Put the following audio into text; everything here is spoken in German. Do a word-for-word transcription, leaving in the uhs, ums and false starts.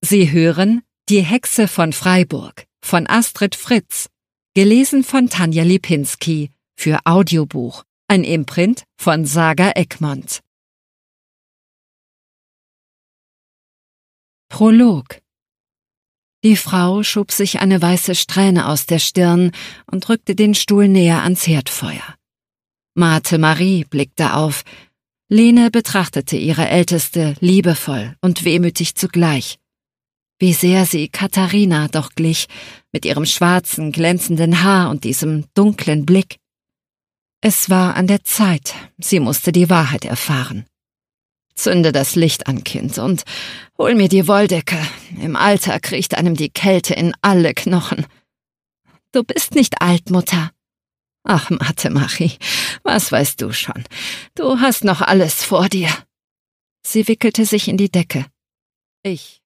Sie hören Die Hexe von Freiburg von Astrid Fritz, gelesen von Tanja Lipinski, für Audiobuch, ein Imprint von Saga Egmont. Prolog. Die Frau schob sich eine weiße Strähne aus der Stirn und rückte den Stuhl näher ans Herdfeuer. Marthe Marie blickte auf. Lene betrachtete ihre Älteste liebevoll und wehmütig zugleich. Wie sehr sie Katharina doch glich, mit ihrem schwarzen, glänzenden Haar und diesem dunklen Blick. Es war an der Zeit, sie musste die Wahrheit erfahren. »Zünde das Licht an, Kind, und hol mir die Wolldecke. Im Alter kriecht einem die Kälte in alle Knochen.« »Du bist nicht alt, Mutter.« »Ach, Marthe Marie, was weißt du schon? Du hast noch alles vor dir.« Sie wickelte sich in die Decke. »Ich